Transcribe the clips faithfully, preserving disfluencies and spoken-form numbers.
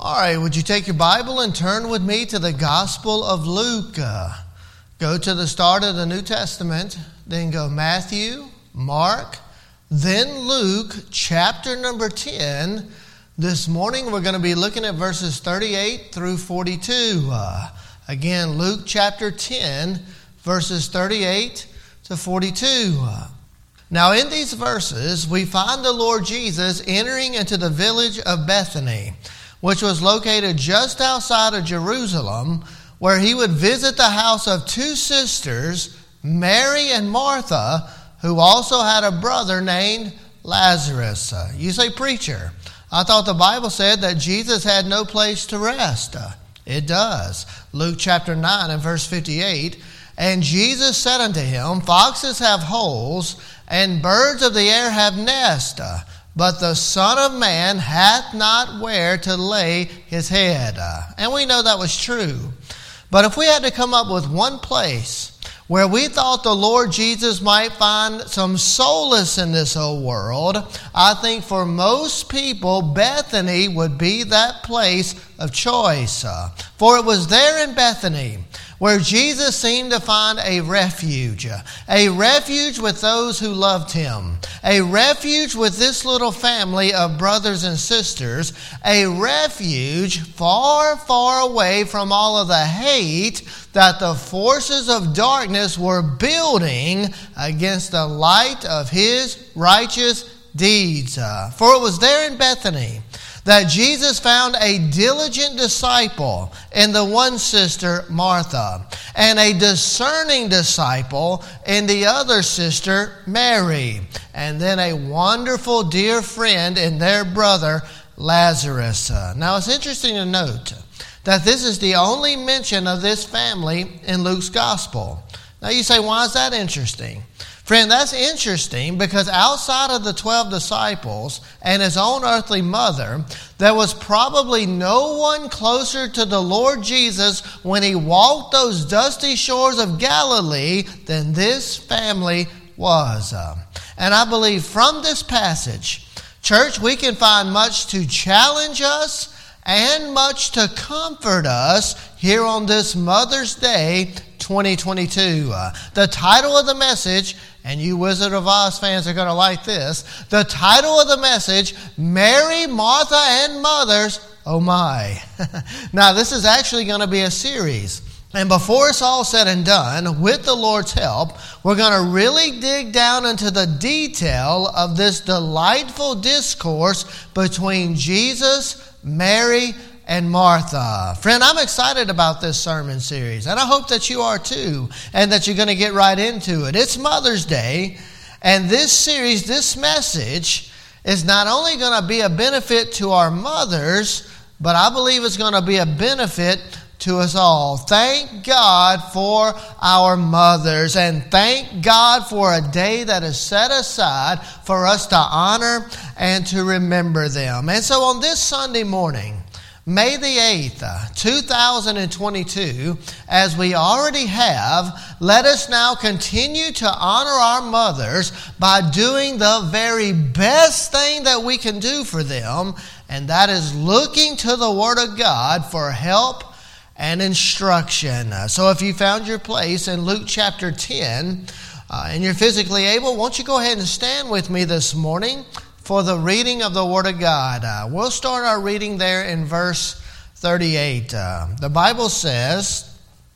All right, would you take your Bible and turn with me to the Gospel of Luke? Uh, go to the start of the New Testament, then go Matthew, Mark, then Luke, chapter number ten. This morning we're going to be looking at verses thirty-eight through forty-two. Uh, again, Luke chapter ten, verses thirty-eight to forty-two. Uh, now in these verses we find the Lord Jesus entering into the village of Bethany, which was located just outside of Jerusalem, where he would visit the house of two sisters, Mary and Martha, who also had a brother named Lazarus. Uh, you say, preacher, I thought the Bible said that Jesus had no place to rest. Uh, it does. Luke chapter nine and verse fifty-eight, and Jesus said unto him, foxes have holes, and birds of the air have nests, uh, but the Son of Man hath not where to lay his head. Uh, and we know that was true. But if we had to come up with one place where we thought the Lord Jesus might find some solace in this old world, I think for most people, Bethany would be that place of choice. Uh, for it was there in Bethany where Jesus seemed to find a refuge, a refuge with those who loved him, a refuge with this little family of brothers and sisters, a refuge far, far away from all of the hate that the forces of darkness were building against the light of his righteous deeds. Uh, for it was there in Bethany that Jesus found a diligent disciple in the one sister, Martha, and a discerning disciple in the other sister, Mary, and then a wonderful dear friend in their brother, Lazarus. Uh, now it's interesting to note that this is the only mention of this family in Luke's gospel. Now you say, why is that interesting? Friend, that's interesting because outside of the twelve disciples and his own earthly mother, there was probably no one closer to the Lord Jesus when he walked those dusty shores of Galilee than this family was. And I believe from this passage, church, we can find much to challenge us and much to comfort us here on this Mother's Day twenty twenty-two. Uh, the title of the message, and you Wizard of Oz fans are going to like this, the title of the message, Mary, Martha, and Mothers, oh my. Now this is actually going to be a series. And before it's all said and done, with the Lord's help, we're going to really dig down into the detail of this delightful discourse between Jesus, Mary, and Martha. Friend, I'm excited about this sermon series, and I hope that you are too, and that you're going to get right into it. It's Mother's Day, and this series, this message, is not only going to be a benefit to our mothers, but I believe it's going to be a benefit to us all. Thank God for our mothers, and thank God for a day that is set aside for us to honor and to remember them. And so on this Sunday morning, May the eighth, two thousand twenty-two, as we already have, let us now continue to honor our mothers by doing the very best thing that we can do for them, and that is looking to the Word of God for help and instruction. So if you found your place in Luke chapter ten, uh, and you're physically able, won't you go ahead and stand with me this morning for the reading of the Word of God. Uh, we'll start our reading there in verse thirty-eight. Uh, the Bible says,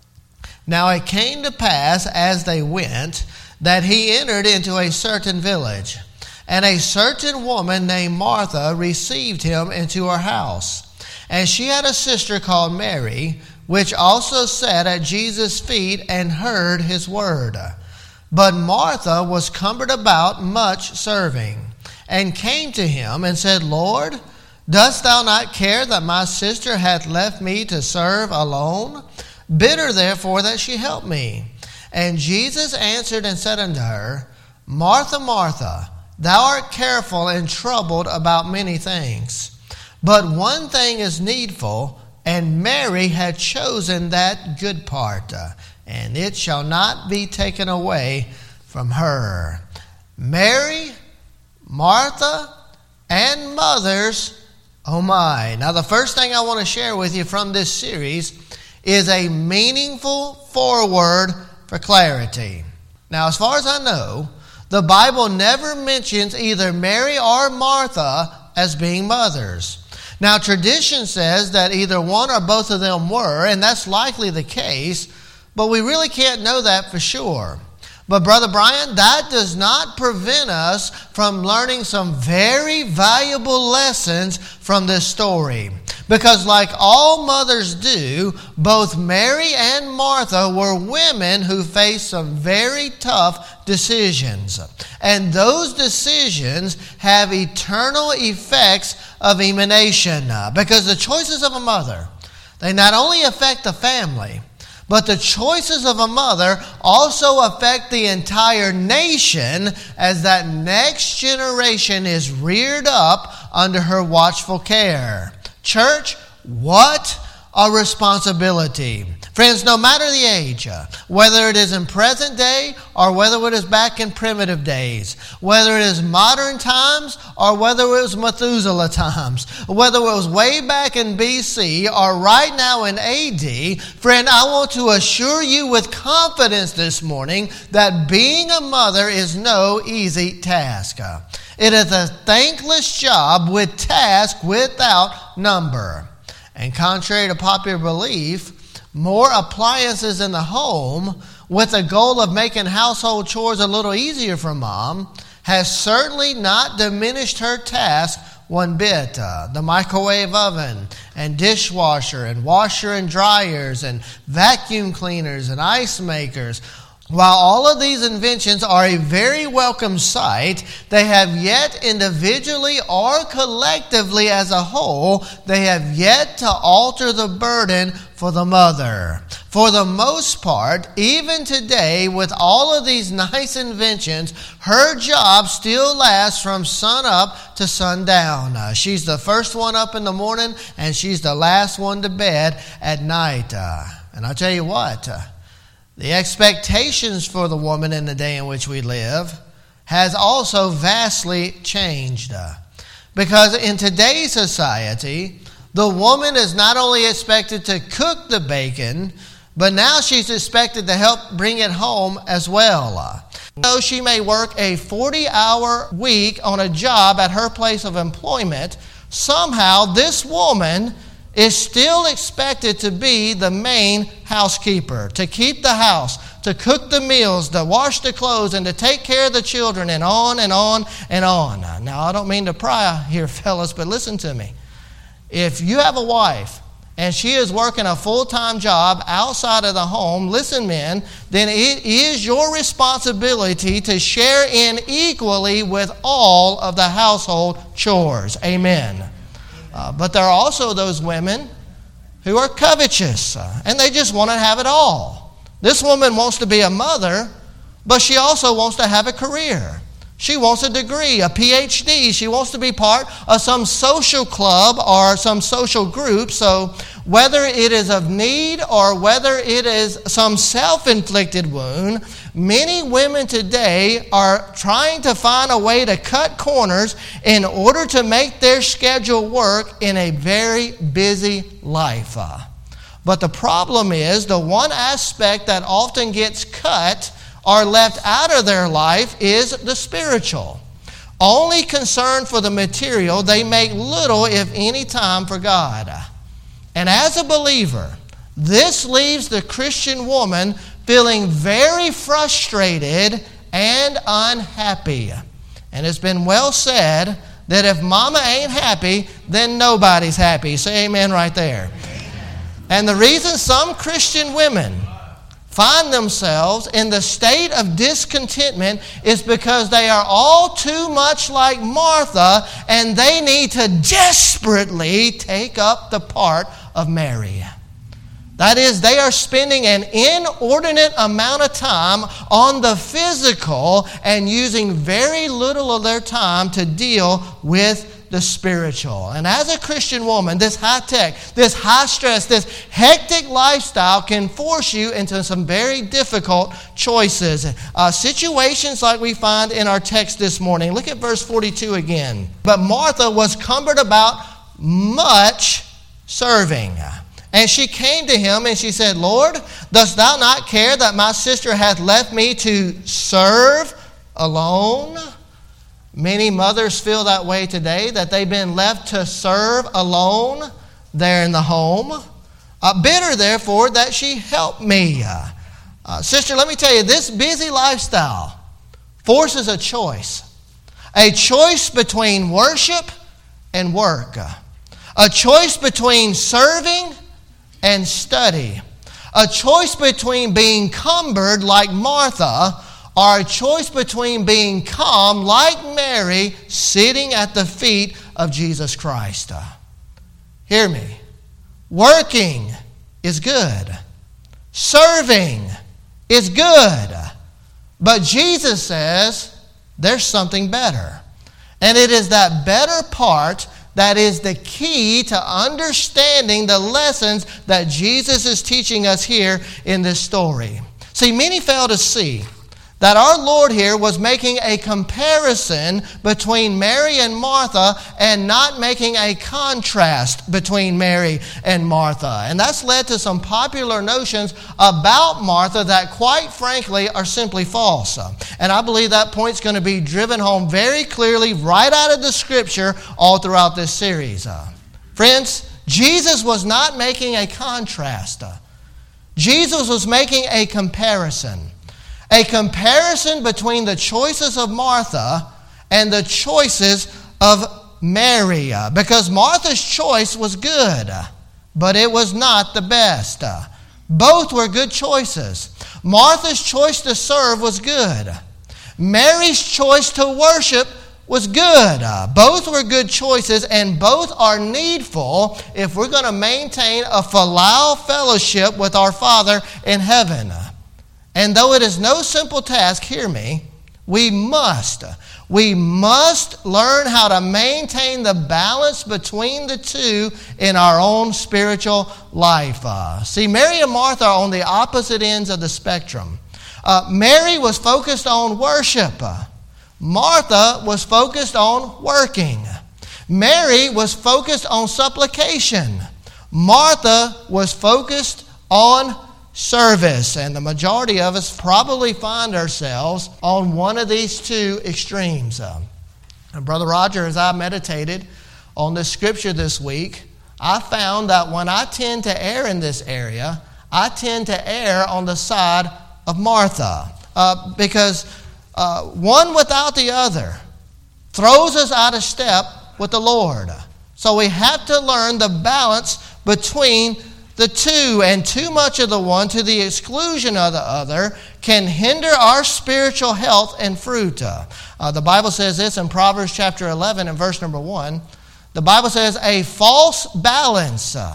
now it came to pass as they went that he entered into a certain village, and a certain woman named Martha received him into her house. And she had a sister called Mary, which also sat at Jesus' feet and heard his word. But Martha was cumbered about much serving, and came to him and said, Lord, dost thou not care that my sister hath left me to serve alone? Bid her therefore that she help me. And Jesus answered and said unto her, Martha, Martha, thou art careful and troubled about many things. But one thing is needful, and Mary had chosen that good part, and it shall not be taken away from her. Mary, Martha, and mothers Oh my. Now the first thing I want to share with you from this series is a meaningful foreword for clarity. Now as far as I know, the Bible never mentions either Mary or Martha as being mothers. Now tradition says that either one or both of them were, and that's likely the case, but we really can't know that for sure. But Brother Brian, that does not prevent us from learning some very valuable lessons from this story. Because like all mothers do, both Mary and Martha were women who faced some very tough decisions. And those decisions have eternal effects of emanation. Because the choices of a mother, they not only affect the family, but the choices of a mother also affect the entire nation as that next generation is reared up under her watchful care. Church, what a responsibility. Friends, no matter the age, whether it is in present day or whether it is back in primitive days, whether it is modern times or whether it was Methuselah times, whether it was way back in B C or right now in A D, friend, I want to assure you with confidence this morning that being a mother is no easy task. It is a thankless job with tasks without number. And contrary to popular belief, more appliances in the home with the goal of making household chores a little easier for mom has certainly not diminished her task one bit. Uh, the microwave oven and dishwasher and washer and dryers and vacuum cleaners and ice makers, while all of these inventions are a very welcome sight, they have yet individually or collectively as a whole, they have yet to alter the burden for the mother. For the most part, even today, with all of these nice inventions, her job still lasts from sun up to sundown. Uh, she's the first one up in the morning, and she's the last one to bed at night. Uh, and I'll tell you what, uh, the expectations for the woman in the day in which we live has also vastly changed. Uh, because in today's society, the woman is not only expected to cook the bacon, but now she's expected to help bring it home as well. Uh, though she may work a forty-hour week on a job at her place of employment, somehow this woman is still expected to be the main housekeeper, to keep the house, to cook the meals, to wash the clothes, and to take care of the children, and on and on and on. Now, I don't mean to pry here, fellas, but listen to me. If you have a wife and she is working a full-time job outside of the home, listen, men, then it is your responsibility to share in equally with all of the household chores. Amen. Uh, but there are also those women who are covetous, uh, and they just want to have it all. This woman wants to be a mother, but she also wants to have a career. She wants a degree, a P H D. She wants to be part of some social club or some social group. So whether it is of need or whether it is some self-inflicted wound, many women today are trying to find a way to cut corners in order to make their schedule work in a very busy life. But the problem is the one aspect that often gets cut or left out of their life is the spiritual. Only concerned for the material, they make little, if any, time for God. And as a believer, this leaves the Christian woman feeling very frustrated and unhappy. And it's been well said that if mama ain't happy, then nobody's happy. Say amen right there. And the reason some Christian women find themselves in the state of discontentment is because they are all too much like Martha, and they need to desperately take up the part of Mary. That is, they are spending an inordinate amount of time on the physical and using very little of their time to deal with the spiritual. And as a Christian woman, this high tech, this high stress, this hectic lifestyle can force you into some very difficult choices. Uh, situations like we find in our text this morning. Look at verse forty-two again. But Martha was cumbered about much serving. And she came to him and she said, Lord, dost thou not care that my sister hath left me to serve alone? Many mothers feel that way today, that they've been left to serve alone there in the home. Uh, bitter, therefore, that she helped me. Uh, uh, sister, let me tell you, this busy lifestyle forces a choice. A choice between worship and work. A choice between serving and study. A choice between being cumbered like Martha, or a choice between being calm like Mary, sitting at the feet of Jesus Christ. Hear me. Working is good. Serving is good. But Jesus says there's something better. And it is that better part that is the key to understanding the lessons that Jesus is teaching us here in this story. See, many fail to see that our Lord here was making a comparison between Mary and Martha and not making a contrast between Mary and Martha. And that's led to some popular notions about Martha that, quite frankly, are simply false. And I believe that point's going to be driven home very clearly right out of the Scripture all throughout this series. Friends, Jesus was not making a contrast. Jesus was making a comparison. A comparison between the choices of Martha and the choices of Mary. Because Martha's choice was good, but it was not the best. Both were good choices. Martha's choice to serve was good. Mary's choice to worship was good. Both were good choices, and both are needful if we're going to maintain a filial fellowship with our Father in heaven. And though it is no simple task, hear me, we must, we must learn how to maintain the balance between the two in our own spiritual life. Uh, see, Mary and Martha are on the opposite ends of the spectrum. Uh, Mary was focused on worship. Uh, Martha was focused on working. Mary was focused on supplication. Martha was focused on service. And the majority of us probably find ourselves on one of these two extremes. Uh, and Brother Roger, as I meditated on this scripture this week, I found that when I tend to err in this area, I tend to err on the side of Martha. Uh, because uh, one without the other throws us out of step with the Lord. So we have to learn the balance between the two, and too much of the one to the exclusion of the other can hinder our spiritual health and fruit. Uh, the Bible says this in Proverbs chapter eleven and verse number one. The Bible says, a false balance uh,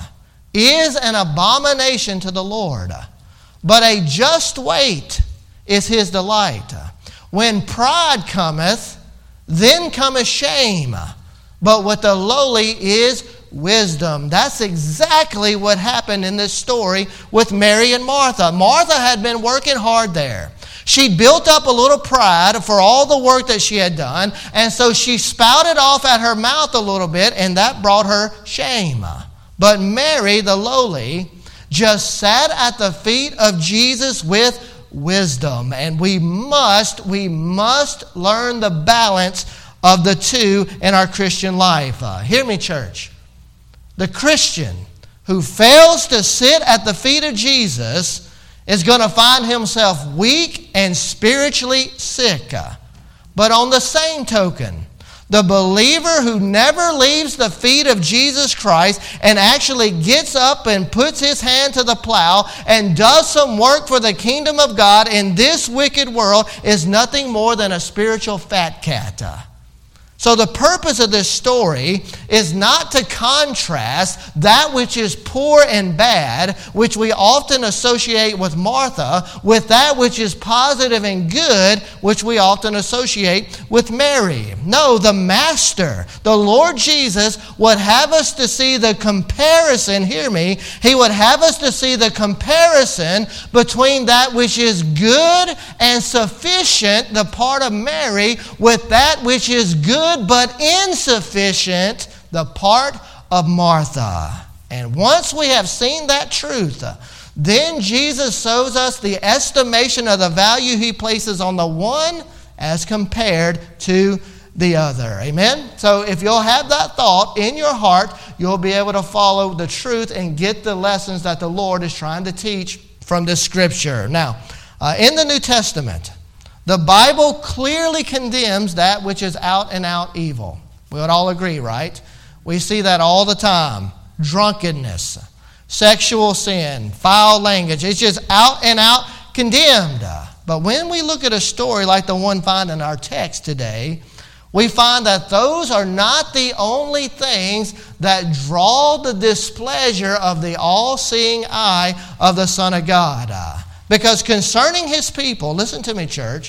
is an abomination to the Lord, but a just weight is his delight. When pride cometh, then cometh shame, but with the lowly is wisdom. That's exactly what happened in this story with Mary and Martha. Martha had been working hard there. She built up a little pride for all the work that she had done, and so she spouted off at her mouth a little bit, and that brought her shame. But Mary, the lowly, just sat at the feet of Jesus with wisdom. And we must, we must learn the balance of the two in our Christian life. Uh, hear me, church. The Christian who fails to sit at the feet of Jesus is going to find himself weak and spiritually sick. But on the same token, the believer who never leaves the feet of Jesus Christ and actually gets up and puts his hand to the plow and does some work for the kingdom of God in this wicked world is nothing more than a spiritual fat cat. So the purpose of this story is not to contrast that which is poor and bad, which we often associate with Martha, with that which is positive and good, which we often associate with Mary. No, the Master, the Lord Jesus, would have us to see the comparison, hear me, He would have us to see the comparison between that which is good and sufficient, the part of Mary, with that which is good but insufficient, the part of Martha. And once we have seen that truth, then Jesus shows us the estimation of the value he places on the one as compared to the other. Amen? So if you'll have that thought in your heart, you'll be able to follow the truth and get the lessons that the Lord is trying to teach from this scripture. Now, uh, in the New Testament, the Bible clearly condemns that which is out and out evil. We would all agree, right? We see that all the time. Drunkenness, sexual sin, foul language. It's just out and out condemned. But when we look at a story like the one found in our text today, we find that those are not the only things that draw the displeasure of the all-seeing eye of the Son of God. Because concerning his people, listen to me, church,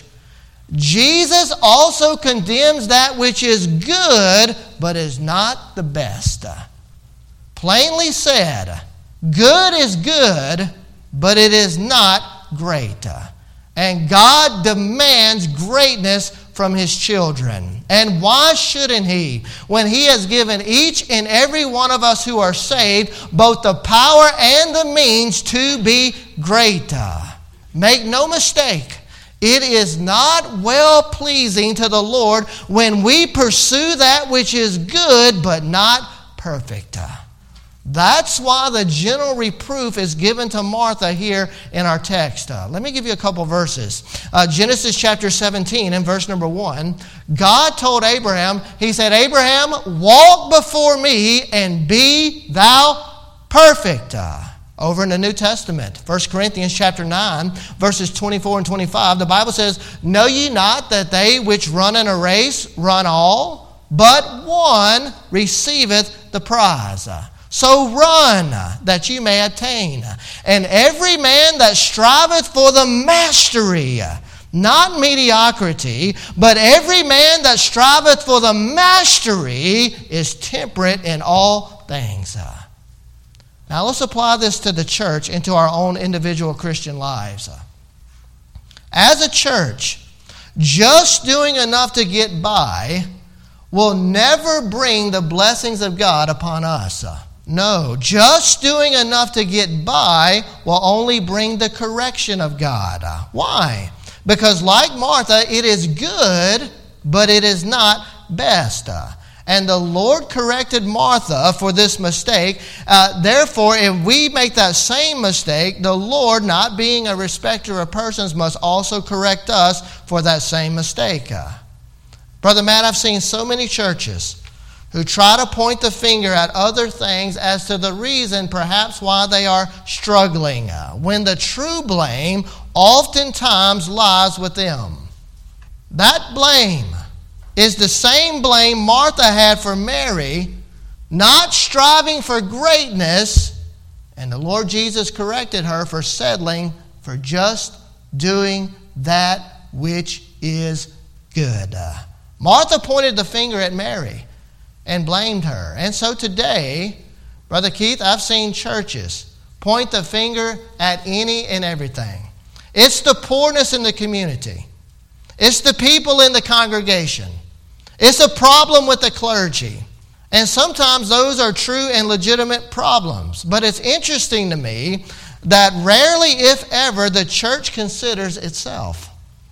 Jesus also condemns that which is good, but is not the best. Plainly said, good is good, but it is not great. And God demands greatness from his children. And why shouldn't he? When he has given each and every one of us who are saved both the power and the means to be great. Make no mistake, it is not well-pleasing to the Lord when we pursue that which is good but not perfect. That's why the general reproof is given to Martha here in our text. Uh, let me give you a couple verses. Uh, Genesis chapter seventeen and verse number one. God told Abraham, he said, Abraham, walk before me and be thou perfect. Uh, over in the New Testament, First Corinthians chapter nine, verses twenty-four and twenty-five, the Bible says, know ye not that they which run in a race run all, but one receiveth the prize. Uh, So run, that you may attain. And every man that striveth for the mastery, not mediocrity, but every man that striveth for the mastery is temperate in all things. Now let's apply this to the church and to our own individual Christian lives. As a church, just doing enough to get by will never bring the blessings of God upon us. No, just doing enough to get by will only bring the correction of God. Why? Because like Martha, it is good, but it is not best. And the Lord corrected Martha for this mistake. Uh, therefore, if we make that same mistake, the Lord, not being a respecter of persons, must also correct us for that same mistake. Uh, Brother Matt, I've seen so many churches who try to point the finger at other things as to the reason perhaps why they are struggling, when the true blame oftentimes lies with them. That blame is the same blame Martha had for Mary, not striving for greatness, and the Lord Jesus corrected her for settling for just doing that which is good. Martha pointed the finger at Mary and blamed her. And so today, Brother Keith, I've seen churches point the finger at any and everything. It's the poorness in the community. It's the people in the congregation. It's a problem with the clergy. And sometimes those are true and legitimate problems. But it's interesting to me that rarely, if ever, the church considers itself.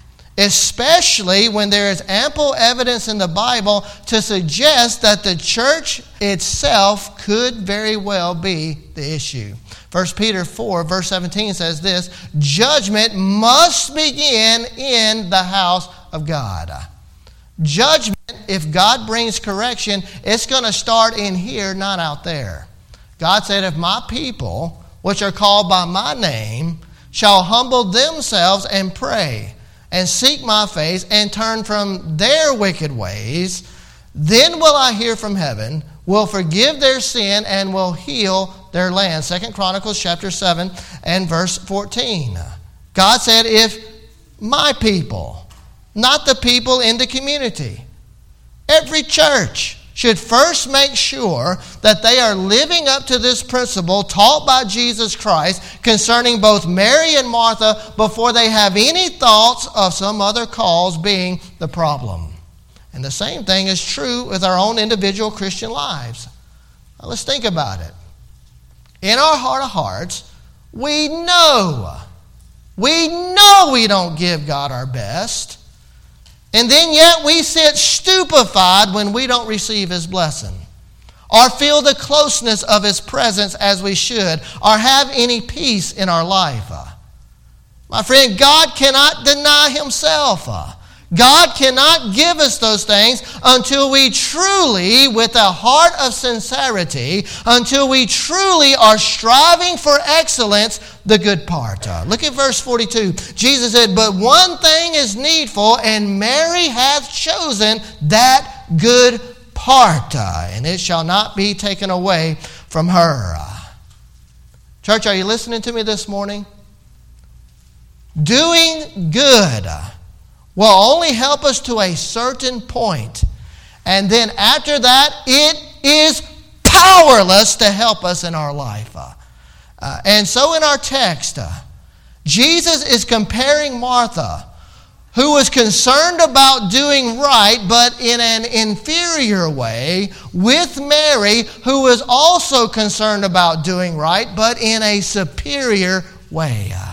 Especially when there is ample evidence in the Bible to suggest that the church itself could very well be the issue. First Peter four, verse seventeen says this, judgment must begin in the house of God. Judgment, if God brings correction, it's going to start in here, not out there. God said, if my people, which are called by my name, shall humble themselves and pray, and seek my face, and turn from their wicked ways, then will I hear from heaven, will forgive their sin, and will heal their land. Second Chronicles chapter seven and verse fourteen. God said, if my people, not the people in the community, every church should first make sure that they are living up to this principle taught by Jesus Christ concerning both Mary and Martha before they have any thoughts of some other cause being the problem. And the same thing is true with our own individual Christian lives. Now let's think about it. In our heart of hearts, we know, we know we don't give God our best. And then yet we sit stupefied when we don't receive His blessing, or feel the closeness of His presence as we should, or have any peace in our life. My friend, God cannot deny Himself. God cannot give us those things until we truly, with a heart of sincerity, until we truly are striving for excellence, the good part. Uh, look at verse forty-two. Jesus said, "But one thing is needful, and Mary hath chosen that good part, uh, and it shall not be taken away from her." Uh, church, are you listening to me this morning? Doing good uh, will only help us to a certain point. And then after that, it is powerless to help us in our life. Uh, uh, and so in our text, uh, Jesus is comparing Martha, who was concerned about doing right, but in an inferior way, with Mary, who was also concerned about doing right, but in a superior way. Uh,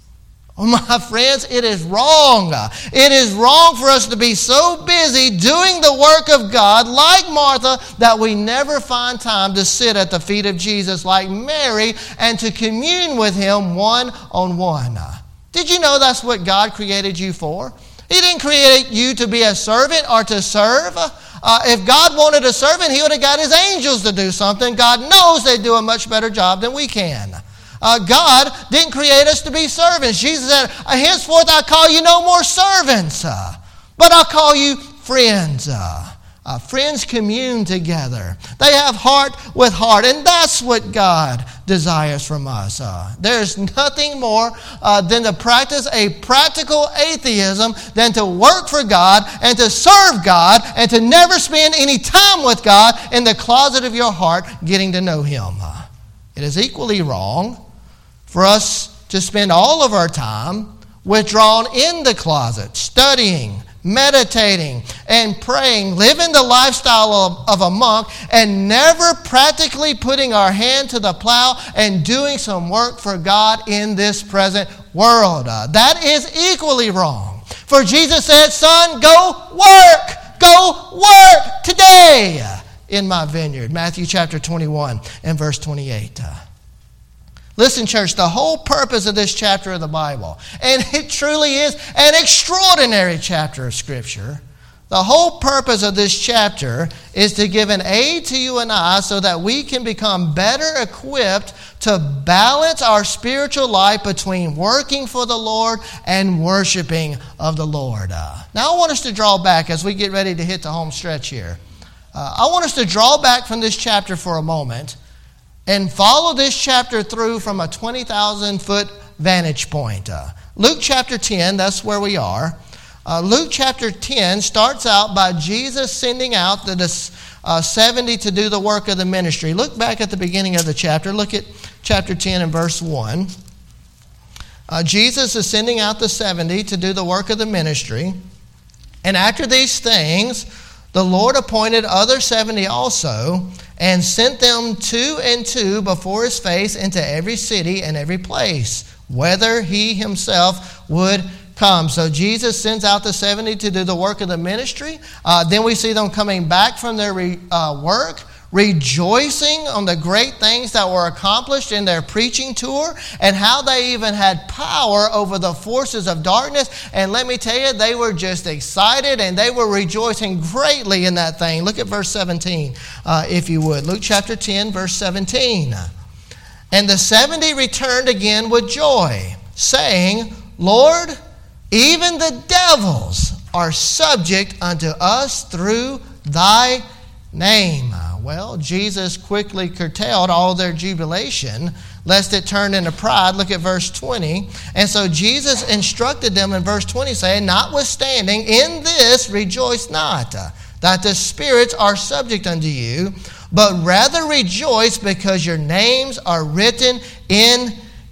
Oh, my friends, it is wrong. It is wrong for us to be so busy doing the work of God like Martha that we never find time to sit at the feet of Jesus like Mary and to commune with Him one-on-one. Did you know that's what God created you for? He didn't create you to be a servant or to serve. Uh, if God wanted a servant, He would have got His angels to do something. God knows they do a much better job than we can. Uh, God didn't create us to be servants. Jesus said, "Henceforth I call you no more servants, uh, but I'll call you friends." Uh, uh, friends commune together. They have heart with heart, and that's what God desires from us. Uh, there's nothing more uh, than to practice a practical atheism than to work for God and to serve God and to never spend any time with God in the closet of your heart getting to know Him. Uh, it is equally wrong for us to spend all of our time withdrawn in the closet, studying, meditating, and praying, living the lifestyle of, of a monk, and never practically putting our hand to the plow and doing some work for God in this present world. Uh, that is equally wrong. For Jesus said, "Son, go work. Go work today in my vineyard." Matthew chapter twenty-one and verse twenty-eight. Uh, Listen, church, the whole purpose of this chapter of the Bible, and it truly is an extraordinary chapter of Scripture, the whole purpose of this chapter is to give an aid to you and I so that we can become better equipped to balance our spiritual life between working for the Lord and worshiping of the Lord. Uh, now I want us to draw back as we get ready to hit the home stretch here. Uh, I want us to draw back from this chapter for a moment and follow this chapter through from a twenty thousand foot vantage point. Uh, Luke chapter ten, that's where we are. Uh, Luke chapter ten starts out by Jesus sending out the uh, seventy to do the work of the ministry. Look back at the beginning of the chapter. Look at chapter ten and verse one. Uh, Jesus is sending out the seventy to do the work of the ministry. And after these things, the Lord appointed other seventy also, and sent them two and two before His face into every city and every place, whither He Himself would come. So Jesus sends out the seventy to do the work of the ministry. Uh, then we see them coming back from their re, uh, work, rejoicing on the great things that were accomplished in their preaching tour and how they even had power over the forces of darkness. And let me tell you, they were just excited and they were rejoicing greatly in that thing. Look at verse seventeen, uh, if you would. Luke chapter ten, verse seventeen. "And the seventy returned again with joy, saying, Lord, even the devils are subject unto us through thy name." Well, Jesus quickly curtailed all their jubilation, lest it turn into pride. Look at verse twenty. "And so Jesus instructed them in verse twenty, saying, Notwithstanding, in this rejoice not, that the spirits are subject unto you, but rather rejoice because your names are written in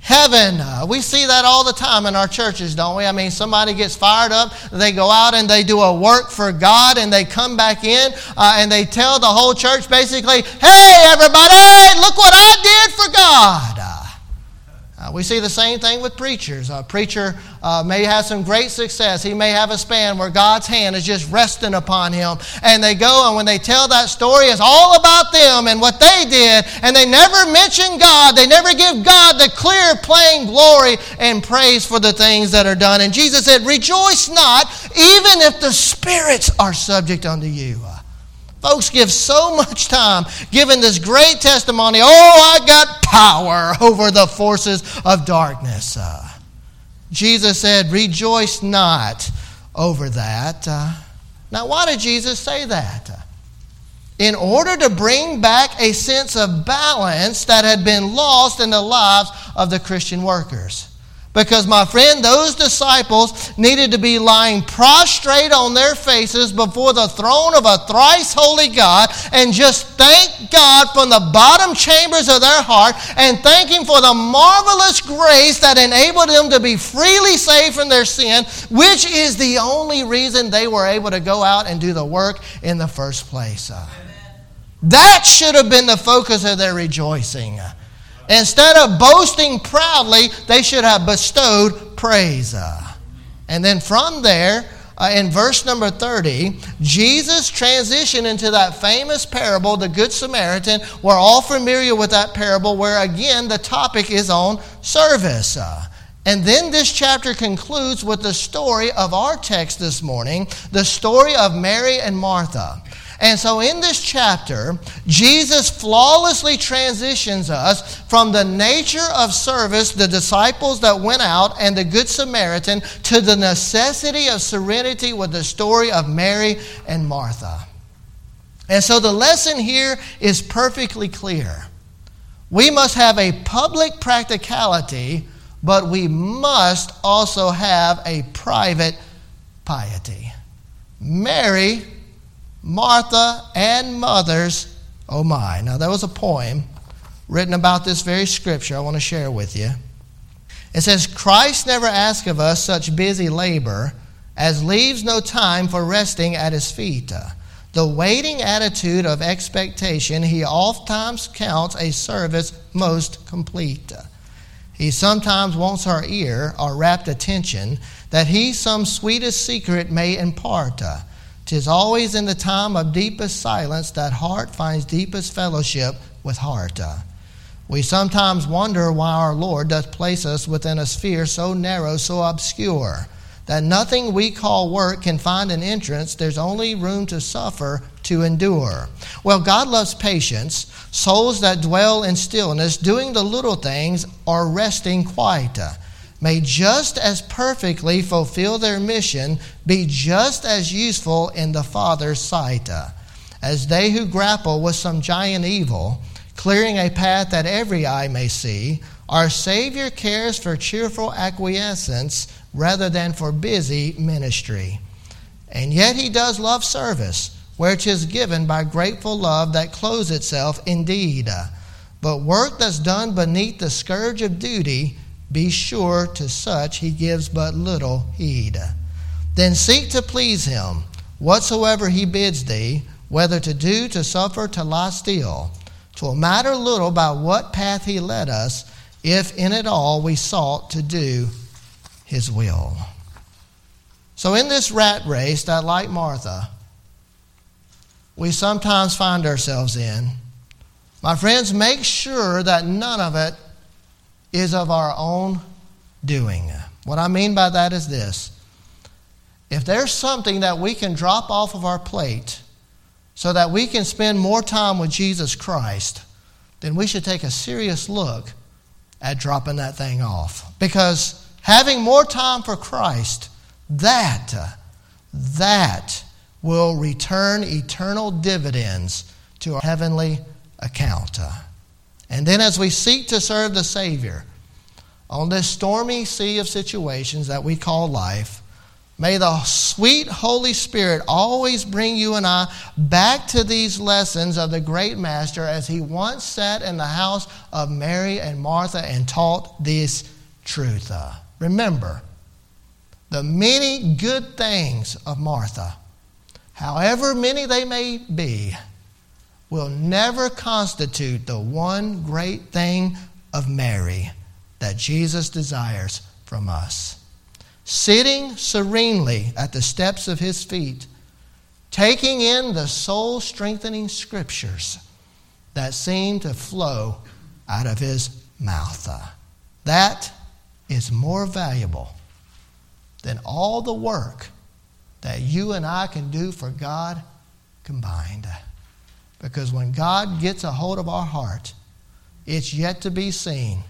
heaven. Uh, we see that all the time in our churches, don't we? I mean, somebody gets fired up, they go out and they do a work for God, and they come back in uh, and they tell the whole church basically, hey, everybody, look what I did for God. Uh, Uh, we see the same thing with preachers. A preacher uh, may have some great success. He may have a span where God's hand is just resting upon him. And they go, and when they tell that story, it's all about them and what they did. And they never mention God. They never give God the clear, plain glory and praise for the things that are done. And Jesus said, rejoice not, even if the spirits are subject unto you. Folks give so much time giving this great testimony, oh, I got power over the forces of darkness. Uh, Jesus said, rejoice not over that. Uh, now, why did Jesus say that? Uh, in order to bring back a sense of balance that had been lost in the lives of the Christian workers. Because, my friend, those disciples needed to be lying prostrate on their faces before the throne of a thrice holy God and just thank God from the bottom chambers of their heart and thank Him for the marvelous grace that enabled them to be freely saved from their sin, which is the only reason they were able to go out and do the work in the first place. Uh, that should have been the focus of their rejoicing. Instead of boasting proudly, they should have bestowed praise. And then from there, uh, in verse number thirty, Jesus transitioned into that famous parable, the Good Samaritan. We're all familiar with that parable where, again, the topic is on service. Uh, and then this chapter concludes with the story of our text this morning, the story of Mary and Martha. And so in this chapter, Jesus flawlessly transitions us from the nature of service, the disciples that went out, and the Good Samaritan, to the necessity of serenity with the story of Mary and Martha. And so the lesson here is perfectly clear. We must have a public practicality, but we must also have a private piety. Mary, Martha, and mothers, oh my. Now, there was a poem written about this very scripture I want to share with you. It says, Christ never asked of us such busy labor as leaves no time for resting at His feet. The waiting attitude of expectation He oftentimes counts a service most complete. He sometimes wants our ear, our rapt attention, that He some sweetest secret may impart. 'Tis always in the time of deepest silence that heart finds deepest fellowship with heart. We sometimes wonder why our Lord doth place us within a sphere so narrow, so obscure, that nothing we call work can find an entrance. There's only room to suffer, to endure. Well, God loves patience, souls that dwell in stillness, doing the little things or resting quiet. May just as perfectly fulfill their mission, be just as useful in the Father's sight, as they who grapple with some giant evil, clearing a path that every eye may see. Our Savior cares for cheerful acquiescence rather than for busy ministry. And yet He does love service, where 'tis given by grateful love that clothes itself in deed. But work that's done beneath the scourge of duty, be sure to such He gives but little heed. Then seek to please Him, whatsoever He bids thee, whether to do, to suffer, to lie still. 'Twill matter little by what path He led us, if in it all we sought to do His will. So in this rat race that, like Martha, we sometimes find ourselves in, my friends, make sure that none of it is of our own doing. What I mean by that is this. If there's something that we can drop off of our plate so that we can spend more time with Jesus Christ, then we should take a serious look at dropping that thing off. Because having more time for Christ, that, that will return eternal dividends to our heavenly account. And then as we seek to serve the Savior on this stormy sea of situations that we call life, May the sweet Holy Spirit always bring you and I back to these lessons of the great Master as he once sat in the house of Mary and Martha and taught this truth. Uh, remember, the many good things of Martha, however many they may be, will never constitute the one great thing of Mary that Jesus desires from us. Sitting serenely at the steps of his feet, taking in the soul-strengthening scriptures that seem to flow out of his mouth. That is more valuable than all the work that you and I can do for God combined. Because when God gets a hold of our heart, it's yet to be seen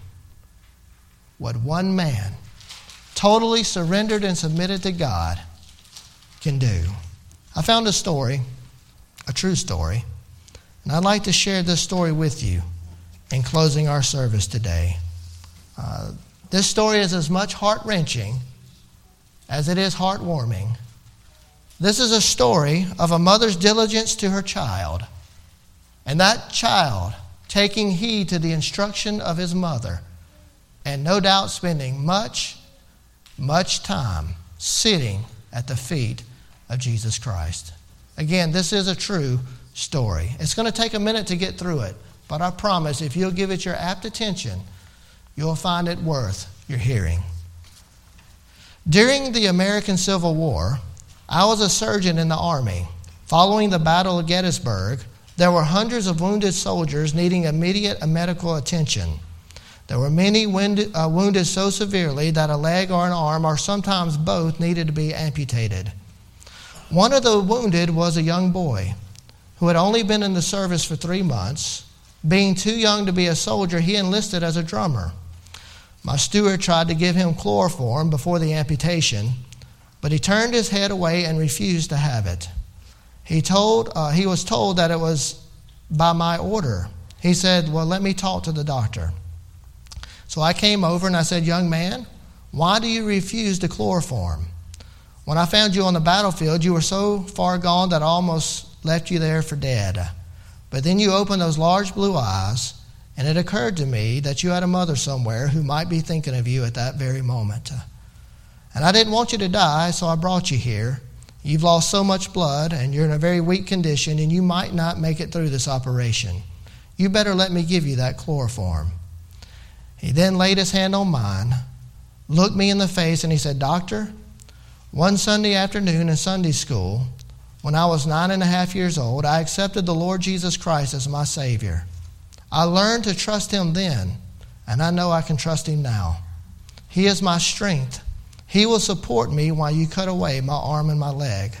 what one man, totally surrendered and submitted to God, can do. I found a story, a true story, and I'd like to share this story with you in closing our service today. Uh, this story is as much heart-wrenching as it is heartwarming. This is a story of a mother's diligence to her child, and that child taking heed to the instruction of his mother, and no doubt spending much much time sitting at the feet of Jesus Christ. Again, this is a true story. It's going to take a minute to get through it, but I promise if you'll give it your apt attention, you'll find it worth your hearing. During the American Civil War, I was a surgeon in the Army. Following the Battle of Gettysburg, there were hundreds of wounded soldiers needing immediate medical attention. There were many wounded, uh, wounded so severely that a leg or an arm, or sometimes both, needed to be amputated. One of the wounded was a young boy who had only been in the service for three months. Being too young to be a soldier, he enlisted as a drummer. My steward tried to give him chloroform before the amputation, but he turned his head away and refused to have it. He told uh, he was told that it was by my order. He said, "Well, let me talk to the doctor." So I came over and I said, "Young man, why do you refuse the chloroform? When I found you on the battlefield, you were so far gone that I almost left you there for dead. But then you opened those large blue eyes, and it occurred to me that you had a mother somewhere who might be thinking of you at that very moment. And I didn't want you to die, so I brought you here. You've lost so much blood, and you're in a very weak condition, and you might not make it through this operation. You better let me give you that chloroform." He then laid his hand on mine, looked me in the face, and he said, "Doctor, one Sunday afternoon in Sunday school, when I was nine and a half years old, I accepted the Lord Jesus Christ as my Savior. I learned to trust him then, and I know I can trust him now. He is my strength. He will support me while you cut away my arm and my leg.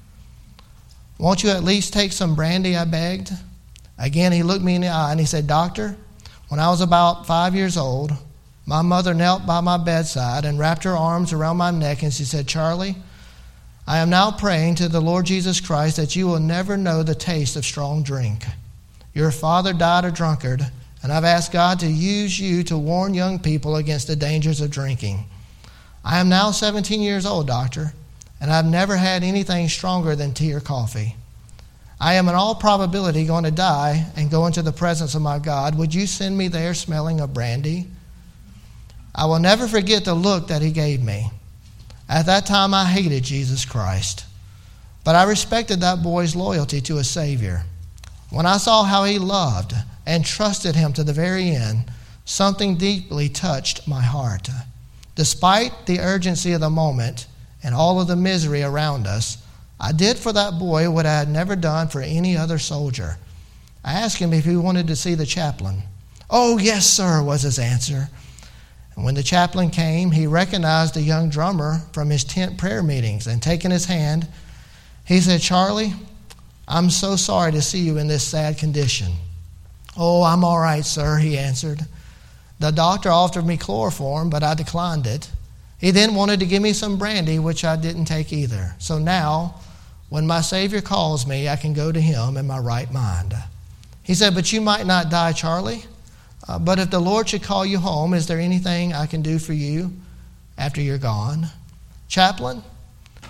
Won't you at least take some brandy?" I begged. Again, he looked me in the eye and he said, "Doctor, when I was about five years old, my mother knelt by my bedside and wrapped her arms around my neck, and she said, 'Charlie, I am now praying to the Lord Jesus Christ that you will never know the taste of strong drink. Your father died a drunkard, and I've asked God to use you to warn young people against the dangers of drinking. I am now seventeen years old, doctor, and I've never had anything stronger than tea or coffee. I am in all probability going to die and go into the presence of my God. Would you send me there smelling of brandy?' I will never forget the look that he gave me. At that time, I hated Jesus Christ, but I respected that boy's loyalty to his Savior. When I saw how he loved and trusted him to the very end, something deeply touched my heart. Despite the urgency of the moment and all of the misery around us, I did for that boy what I had never done for any other soldier. I asked him if he wanted to see the chaplain. 'Oh, yes, sir,' was his answer. And when the chaplain came, he recognized the young drummer from his tent prayer meetings, and taking his hand, he said, 'Charlie, I'm so sorry to see you in this sad condition.' 'Oh, I'm all right, sir,' he answered. The doctor offered me chloroform, but I declined it. He then wanted to give me some brandy, which I didn't take either. So now, when my Savior calls me, I can go to him in my right mind.' He said, 'But you might not die, Charlie. Uh, but if the Lord should call you home, is there anything I can do for you after you're gone?' 'Chaplain,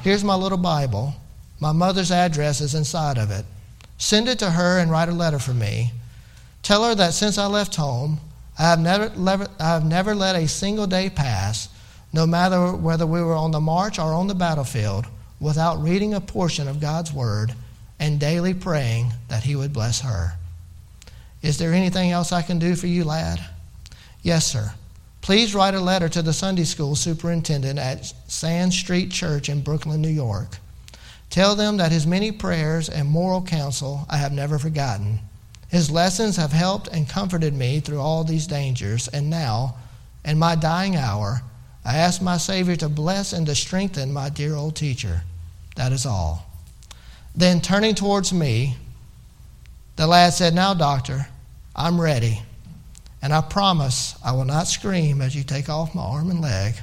here's my little Bible. My mother's address is inside of it. Send it to her and write a letter for me. Tell her that since I left home, I have never, never, I have never let a single day pass, no matter whether we were on the march or on the battlefield, without reading a portion of God's Word and daily praying that He would bless her. Is there anything else I can do for you, lad? Yes, sir. Please write a letter to the Sunday school superintendent at Sand Street Church in Brooklyn, New York. Tell them that his many prayers and moral counsel I have never forgotten. His lessons have helped and comforted me through all these dangers, and now, in my dying hour, I ask my Savior to bless and to strengthen my dear old teacher. That is all. Then, turning towards me, the lad said, "Now, doctor, I'm ready, and I promise I will not scream as you take off my arm and leg."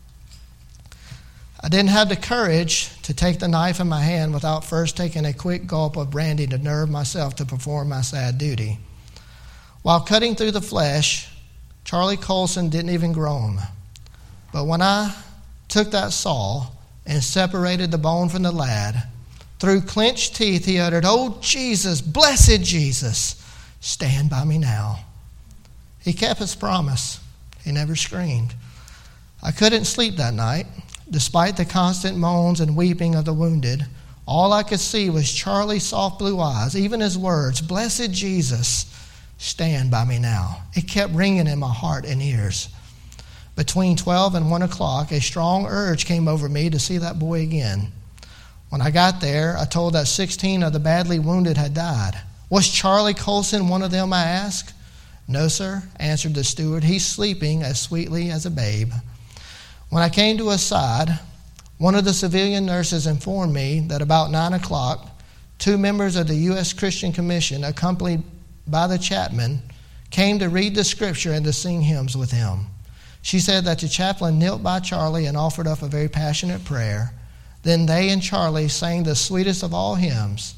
I didn't have the courage to take the knife in my hand without first taking a quick gulp of brandy to nerve myself to perform my sad duty. While cutting through the flesh, Charlie Colson didn't even groan. But when I took that saw and separated the bone from the lad, through clenched teeth he uttered, "Oh, Jesus, blessed Jesus, stand by me now." He kept his promise. He never screamed. I couldn't sleep that night. Despite the constant moans and weeping of the wounded, all I could see was Charlie's soft blue eyes, even his words, "Blessed Jesus, stand by me now." It kept ringing in my heart and ears. Between twelve and one o'clock, a strong urge came over me to see that boy again. When I got there, I told that sixteen of the badly wounded had died. "Was Charlie Colson one of them?" I asked. "No, sir," answered the steward. "He's sleeping as sweetly as a babe." When I came to his side, one of the civilian nurses informed me that about nine o'clock, two members of the U S Christian Commission, accompanied by the chaplain, came to read the scripture and to sing hymns with him. She said that the chaplain knelt by Charlie and offered up a very passionate prayer. Then they and Charlie sang the sweetest of all hymns,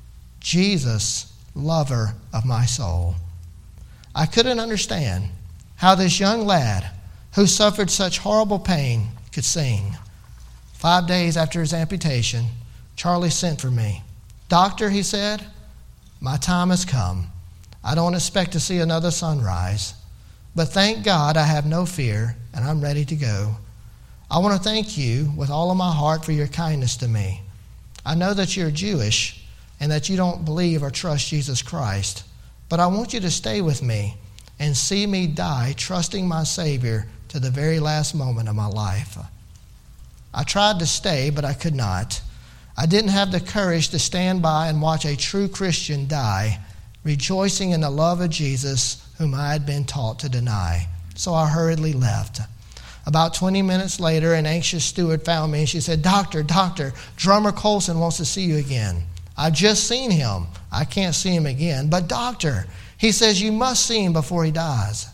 "Jesus, lover of my soul." I couldn't understand how this young lad who suffered such horrible pain could sing. Five days after his amputation, Charlie sent for me. "Doctor," he said, "my time has come. I don't expect to see another sunrise. But thank God I have no fear, and I'm ready to go. I want to thank you with all of my heart for your kindness to me. I know that you're Jewish and that you don't believe or trust Jesus Christ, but I want you to stay with me and see me die trusting my Savior to the very last moment of my life." I tried to stay, but I could not. I didn't have the courage to stand by and watch a true Christian die, rejoicing in the love of Jesus whom I had been taught to deny. So I hurriedly left. About twenty minutes later, an anxious steward found me and she said, "Doctor, doctor, Drummer Colson wants to see you again. I've just seen him. I can't see him again. But doctor, he says you must see him before he dies."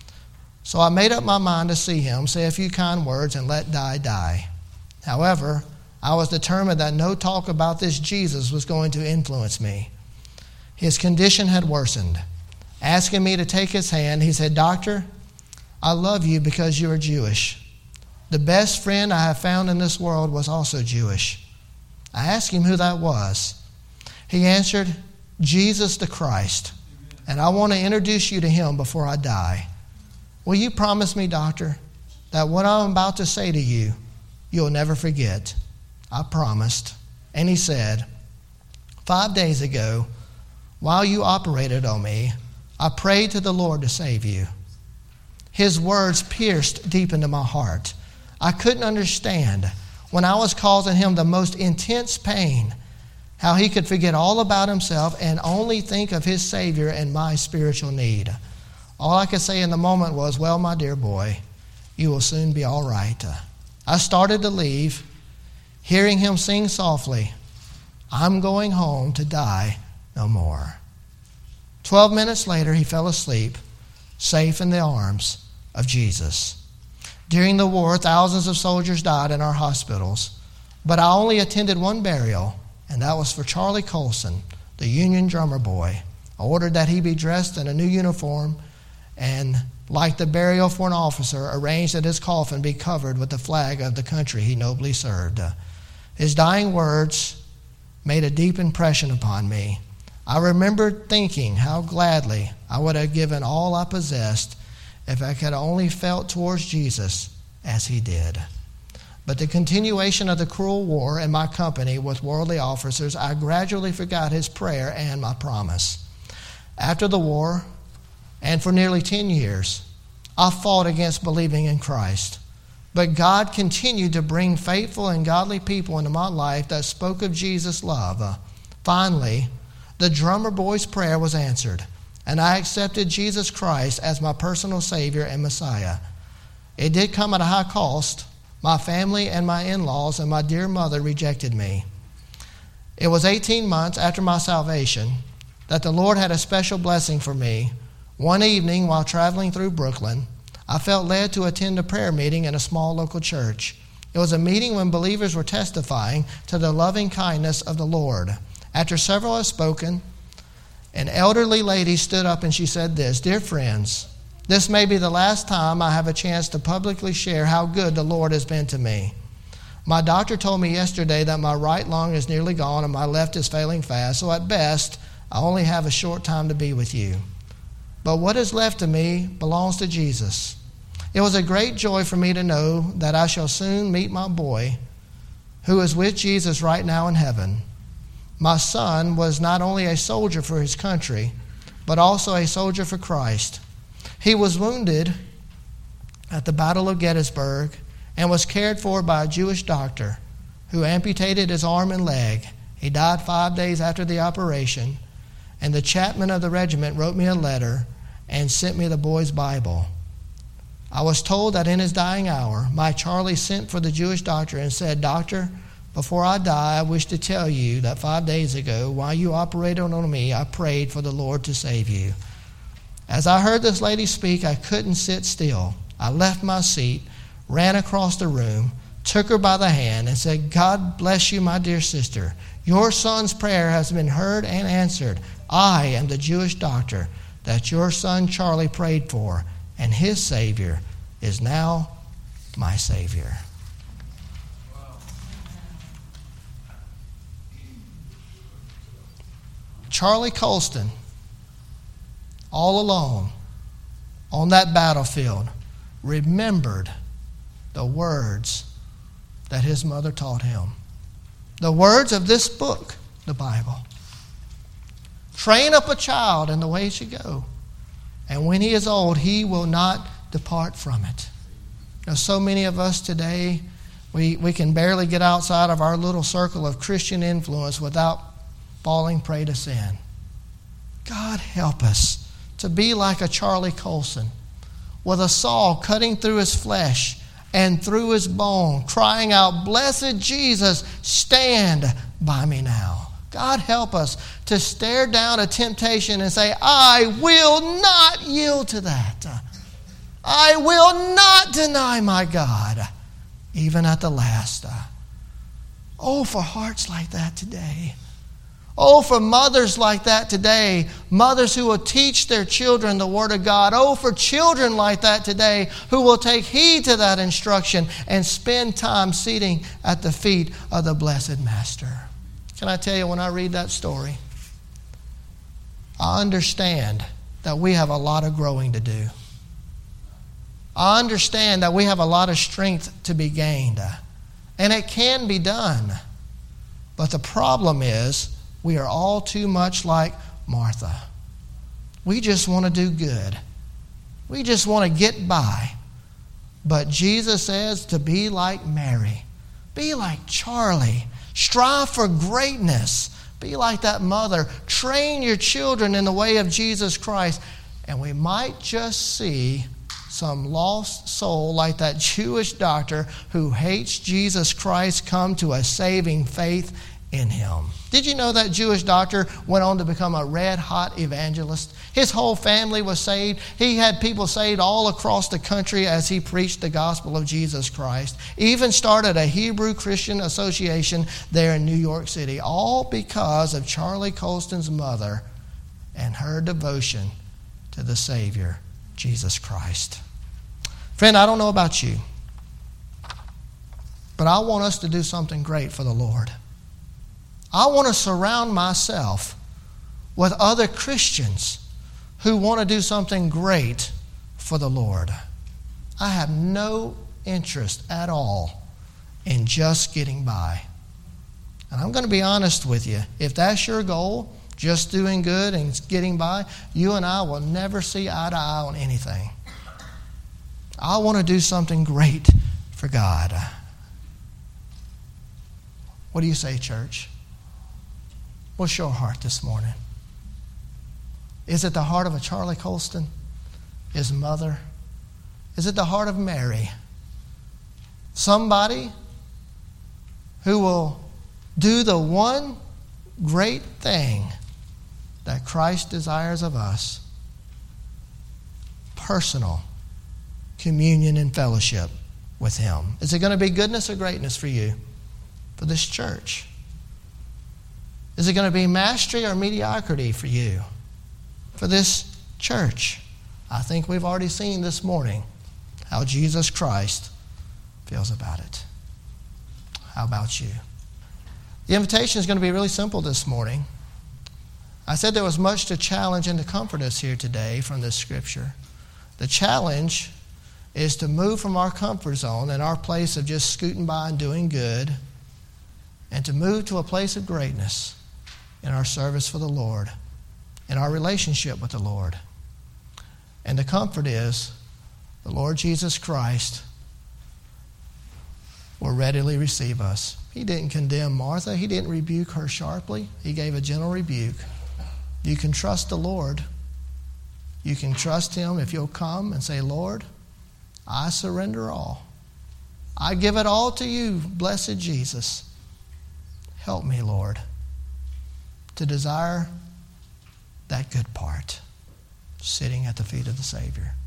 So I made up my mind to see him, say a few kind words, and let die die. However, I was determined that no talk about this Jesus was going to influence me. His condition had worsened. Asking me to take his hand, he said, "Doctor, I love you because you are Jewish. The best friend I have found in this world was also Jewish." I asked him who that was. He answered, "Jesus the Christ, and I want to introduce you to him before I die. Will you promise me, doctor, that what I'm about to say to you, you'll never forget?" I promised. And he said, "Five days ago, while you operated on me, I prayed to the Lord to save you." His words pierced deep into my heart. I couldn't understand, when I was causing him the most intense pain, how he could forget all about himself and only think of his Savior and my spiritual need. All I could say in the moment was, "Well, my dear boy, you will soon be all right." I started to leave, hearing him sing softly, "I'm going home to die no more." Twelve minutes later, he fell asleep, safe in the arms of Jesus. During the war, thousands of soldiers died in our hospitals, but I only attended one burial, and that was for Charlie Colson, the Union drummer boy. I ordered that he be dressed in a new uniform and, like the burial for an officer, arranged that his coffin be covered with the flag of the country he nobly served. His dying words made a deep impression upon me. I remembered thinking how gladly I would have given all I possessed if I could only felt towards Jesus as he did. But the continuation of the cruel war in my company with worldly officers, I gradually forgot his prayer and my promise. After the war, and for nearly ten years, I fought against believing in Christ. But God continued to bring faithful and godly people into my life that spoke of Jesus' love. Uh, finally, the drummer boy's prayer was answered, and I accepted Jesus Christ as my personal Savior and Messiah. It did come at a high cost. My family and my in-laws and my dear mother rejected me. It was eighteen months after my salvation that the Lord had a special blessing for me. One evening while traveling through Brooklyn, I felt led to attend a prayer meeting in a small local church. It was a meeting when believers were testifying to the loving kindness of the Lord. After several had spoken, an elderly lady stood up and she said this, "Dear friends, this may be the last time I have a chance to publicly share how good the Lord has been to me. My doctor told me yesterday that my right lung is nearly gone and my left is failing fast, so at best, I only have a short time to be with you. But what is left of me belongs to Jesus. It was a great joy for me to know that I shall soon meet my boy, who is with Jesus right now in heaven. My son was not only a soldier for his country, but also a soldier for Christ. He was wounded at the Battle of Gettysburg and was cared for by a Jewish doctor who amputated his arm and leg. He died five days after the operation, and the chaplain of the regiment wrote me a letter and sent me the boy's Bible. I was told that in his dying hour, my Charlie sent for the Jewish doctor and said, "Doctor, before I die, I wish to tell you that five days ago, while you operated on me, I prayed for the Lord to save you." As I heard this lady speak, I couldn't sit still. I left my seat, ran across the room, took her by the hand, and said, "God bless you, my dear sister. Your son's prayer has been heard and answered. I am the Jewish doctor that your son Charlie prayed for, and his Savior is now my Savior." Charlie Colston, all alone on that battlefield, remembered the words that his mother taught him. The words of this book, the Bible. Train up a child in the way he should go, and when he is old, he will not depart from it. Now, so many of us today, we, we can barely get outside of our little circle of Christian influence without falling prey to sin. God help us to be like a Charlie Colson, with a saw cutting through his flesh and through his bone, crying out, "Blessed Jesus, stand by me now." God help us to stare down a temptation and say, "I will not yield to that. I will not deny my God, even at the last." Oh, for hearts like that today. Oh, for mothers like that today, mothers who will teach their children the Word of God. Oh, for children like that today who will take heed to that instruction and spend time sitting at the feet of the blessed Master. Can I tell you, when I read that story, I understand that we have a lot of growing to do. I understand that we have a lot of strength to be gained, and it can be done. But the problem is, we are all too much like Martha. We just want to do good. We just want to get by. But Jesus says to be like Mary. Be like Charlie. Strive for greatness. Be like that mother. Train your children in the way of Jesus Christ. And we might just see some lost soul like that Jewish doctor who hates Jesus Christ come to a saving faith in him. Did you know that Jewish doctor went on to become a red-hot evangelist? His whole family was saved. He had people saved all across the country as he preached the gospel of Jesus Christ. Even started a Hebrew Christian association there in New York City, all because of Charlie Colston's mother and her devotion to the Savior, Jesus Christ. Friend, I don't know about you, But I want us to do something great for the Lord. I want to surround myself with other Christians who want to do something great for the Lord. I have no interest at all in just getting by. And I'm going to be honest with you. If that's your goal, just doing good and getting by, you and I will never see eye to eye on anything. I want to do something great for God. What do you say, church? What's your heart this morning? Is it the heart of a Charlie Colston, his mother? Is it the heart of Mary? Somebody who will do the one great thing that Christ desires of us: personal communion and fellowship with Him. Is it going to be goodness or greatness for you, for this church? Is it going to be mastery or mediocrity for you, for this church? I think we've already seen this morning how Jesus Christ feels about it. How about you? The invitation is going to be really simple this morning. I said there was much to challenge and to comfort us here today from this scripture. The challenge is to move from our comfort zone and our place of just scooting by and doing good, and to move to a place of greatness in our service for the Lord, in our relationship with the Lord. And the comfort is the Lord Jesus Christ will readily receive us. He didn't condemn Martha. He didn't rebuke her sharply. He gave a gentle rebuke. You can trust the Lord. You can trust Him if you'll come and say, Lord, I surrender all. I give it all to you, blessed Jesus. Help me, Lord, to desire that good part, sitting at the feet of the Savior.